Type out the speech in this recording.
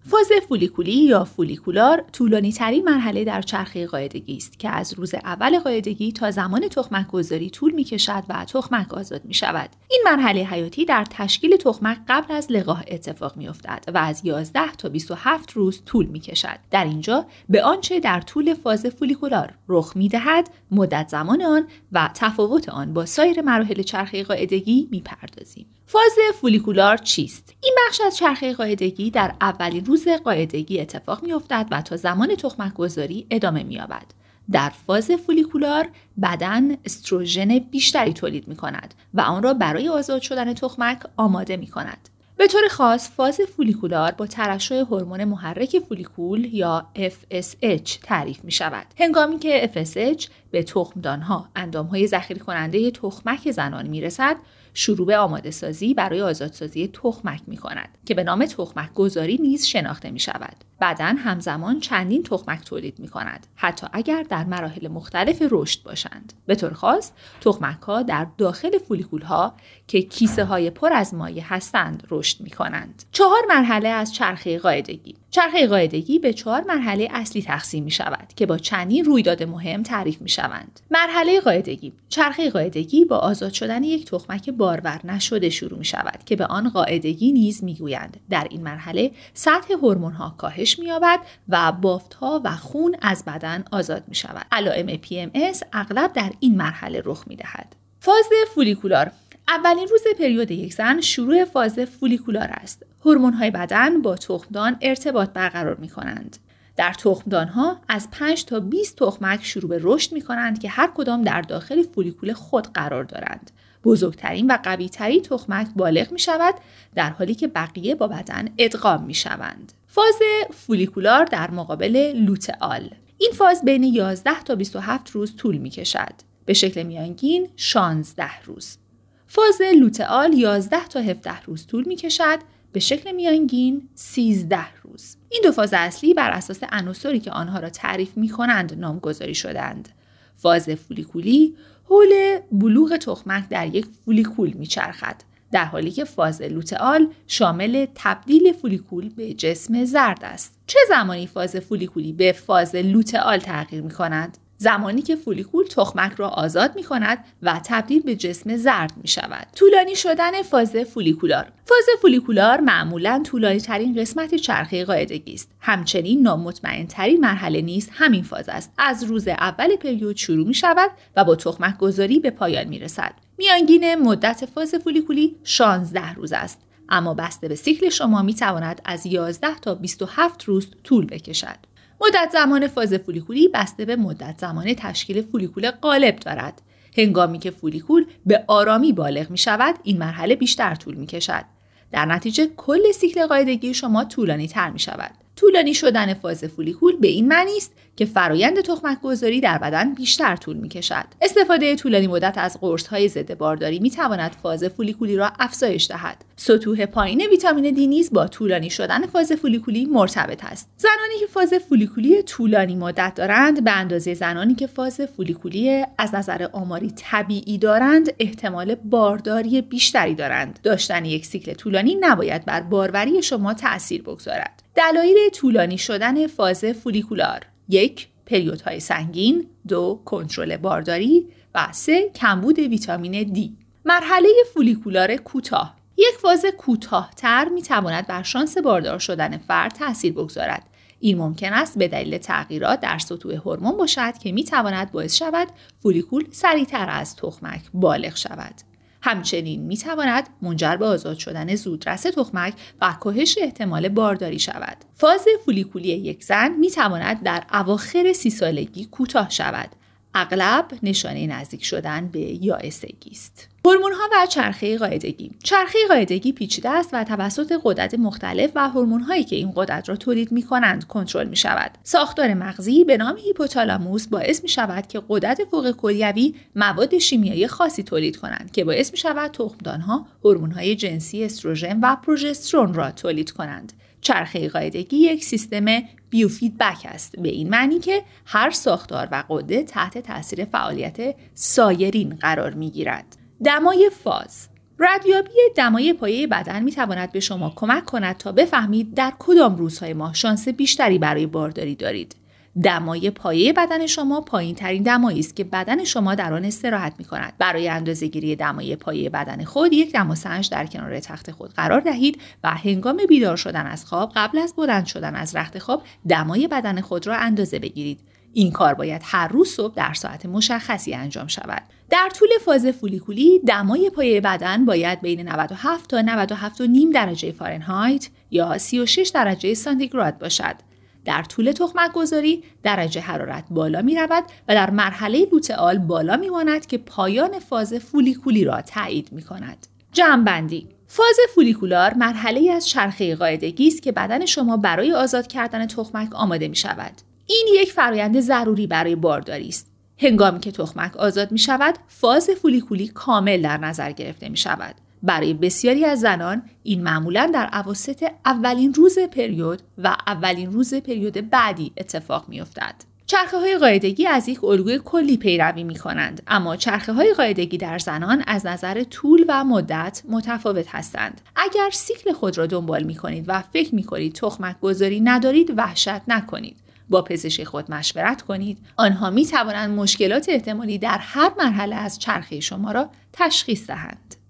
فاز فولیکولی یا فولیکولار طولانی ترین مرحله در چرخه قاعدگی است که از روز اول قاعدگی تا زمان تخمک گذاری طول می کشد و تخمک آزاد می شود. این مرحله حیاتی در تشکیل تخمک قبل از لقاح اتفاق می افتد و از 11 تا 27 روز طول می کشد. در اینجا به آنچه در طول فاز فولیکولار رخ می دهد، مدت زمان آن و تفاوت آن با سایر مراحل چرخه قاعدگی می پردازیم. فاز فولیکولار چیست؟ این بخش از چرخه قاعدگی در اولین روز قاعدگی اتفاق می‌افتد و تا زمان تخمک گذاری ادامه می‌یابد. در فاز فولیکولار بدن استروژن بیشتری تولید می‌کند و آن را برای آزاد شدن تخمک آماده می‌کند. به طور خاص فاز فولیکولار با ترشح هورمون محرک فولیکول یا FSH تعریف می شود. هنگامی که FSH به تخمدانها، اندامهای ذخیره کننده تخمک زنان می رسد، شروع به آماده سازی برای آزادسازی تخمک می کند که به نام تخمک گذاری نیز شناخته می شود. بدن همزمان چندین تخمک تولید می کند، حتی اگر در مراحل مختلف رشد باشند. به طور خاص تخمک ها در داخل فولیکول ها که کیسه های پر از مایع هستند رشد می کنند. 4 مرحله از چرخه قاعدگی. چرخه قاعدگی به 4 مرحله اصلی تقسیم می شود که با چندین رویداد مهم تعریف می شوند. مرحله قاعدگی. چرخه قاعدگی با آزاد شدن یک تخمک بارور نشده شروع می شود که به آن قاعدگی نیز می گویند. در این مرحله سطح هورمون ها کاهش می یابد و بافت ها و خون از بدن آزاد می شود. علائم PMS اغلب در این مرحله رخ می دهد. فاز فولیکولار. اولین روز پریود یک زن شروع فاز فولیکولار است. هورمون‌های بدن با تخمدان ارتباط برقرار می‌کنند. در تخمدان‌ها از 5 تا 20 تخمک شروع به رشد می‌کنند که هر کدام در داخل فولیکول خود قرار دارند. بزرگترین و قوی‌ترین تخمک بالغ می‌شود در حالی که بقیه با بدن ادغام می‌شوند. فاز فولیکولار در مقابل لوتئال. این فاز بین 11 تا 27 روز طول می‌کشد. به شکل میانگین 16 روز. فاز لوتئال 11 تا 17 روز طول می کشد، به شکل میانگین 13 روز. این دو فاز اصلی بر اساس عناصری که آنها را تعریف می کنند نامگذاری شدند. فاز فولیکولی حول بلوغ تخمک در یک فولیکول می چرخد، در حالی که فاز لوتئال شامل تبدیل فولیکول به جسم زرد است. چه زمانی فاز فولیکولی به فاز لوتئال تغییر می کند؟ زمانی که فولیکول تخمک را آزاد می کند و تبدیل به جسم زرد می شود. طولانی شدن فاز فولیکولار. فاز فولیکولار معمولاً طولانی ترین قسمت چرخه قاعدگی است. همچنین نامطمئن ترین مرحله نیز همین فاز است. از روز اول پریود شروع می شود و با تخمک گذاری به پایان می رسد. میانگین مدت فاز فولیکولی 16 روز است. اما بسته به سیکل شما می تواند از 11 تا 27 روز طول بکشد. مدت زمان فاز فولیکولی بسته به مدت زمان تشکیل فولیکول غالب دارد. هنگامی که فولیکول به آرامی بالغ می شود، این مرحله بیشتر طول می کشد. در نتیجه کل سیکل قاعدگی شما طولانی تر می شود. طولانی شدن فاز فولیکول به این معنی است که فرایند تخمک گذاری در بدن بیشتر طول می کشد. استفاده طولانی مدت از قرص‌های ضد بارداری می تواند فاز فولیکولی را افزایش دهد. سطوح پایین ویتامین دی نیز با طولانی شدن فاز فولیکولی مرتبط است. زنانی که فاز فولیکولی طولانی مدت دارند به اندازه زنانی که فاز فولیکولی از نظر آماری طبیعی دارند احتمال بارداری بیشتری دارند. داشتن یک سیکل طولانی نباید بر باروری شما تأثیر بگذارد. دلایل طولانی شدن فاز فولیکولار: 1. پریودهای سنگین، 2. کنترل بارداری و 3. کمبود ویتامین دی. مرحله فولیکولار کوتاه. یک فاز کوتاه‌تر می‌تواند بر شانس باردار شدن فرد تأثیر بگذارد. این ممکن است به دلیل تغییرات در سطوح هورمون باشد که می‌تواند باعث شود فولیکول سریعتر از تخمک بالغ شود. همچنین می‌تواند منجر به آزاد شدن زودرس تخمک و کاهش احتمال بارداری شود. فاز فولیکولی یک زن می‌تواند در اواخر 30 سالگی کوتاه شود. اغلب نشانه نزدیک شدن به یائسگی است. هورمون‌ها و چرخه قاعدگی. چرخه قاعدگی پیچیده است و توسط غدد مختلف و هورمون‌هایی که این غدد را تولید می‌کنند کنترل می‌شود. ساختار مغزی به نام هیپوتالاموس باعث می‌شود که غدد فوق کلیوی مواد شیمیایی خاصی تولید کنند که باعث می‌شود تخمدان‌ها هورمون‌های جنسی استروژن و پروژسترون را تولید کنند. چرخه قاعدگی یک سیستم بیوفیدبک است، به این معنی که هر ساختار و غده تحت تاثیر فعالیت سایرین قرار می‌گیرد. دمای فاز. ردیابی دمای پایه بدن می تواند به شما کمک کند تا بفهمید در کدام روزهای ماه شانس بیشتری برای بارداری دارید. دمای پایه بدن شما پایین ترین دمایی است که بدن شما در آن استراحت می کند. برای اندازه‌گیری دمای پایه بدن خود یک دماسنج در کنار تخت خود قرار دهید و هنگام بیدار شدن از خواب قبل از بلند شدن از رخت خواب دمای بدن خود را اندازه بگیرید. این کار باید هر روز صبح در ساعت مشخصی انجام شود. در طول فاز فولیکولی دمای پایه بدن باید بین 97 تا 97.5 درجه فارنهایت یا 36 درجه سانتیگراد باشد. در طول تخمک گذاری درجه حرارت بالا می رود و در مرحله لوتئال بالا می ماند که پایان فاز فولیکولی را تایید می کند. جمع‌بندی: فاز فولیکولار مرحله از چرخه قاعدگی است که بدن شما برای آزاد کردن تخمک آماده می شود. این یک فرایند ضروری برای بارداری است. هنگامی که تخمک آزاد می شود، فاز فولیکولی کامل در نظر گرفته می شود. برای بسیاری از زنان این معمولاً در اواسط اولین روز پریود و اولین روز پریود بعدی اتفاق می افتد. چرخه‌های قاعدگی از یک الگوی کلی پیروی می‌کنند، اما چرخه‌های قاعدگی در زنان از نظر طول و مدت متفاوت هستند. اگر سیکل خود را دنبال می‌کنید و فکر می‌کنید تخمک گذاری ندارید، وحشت نکنید. با پزشک خود مشورت کنید. آنها می‌توانند مشکلات احتمالی در هر مرحله از چرخه شما را تشخیص دهند.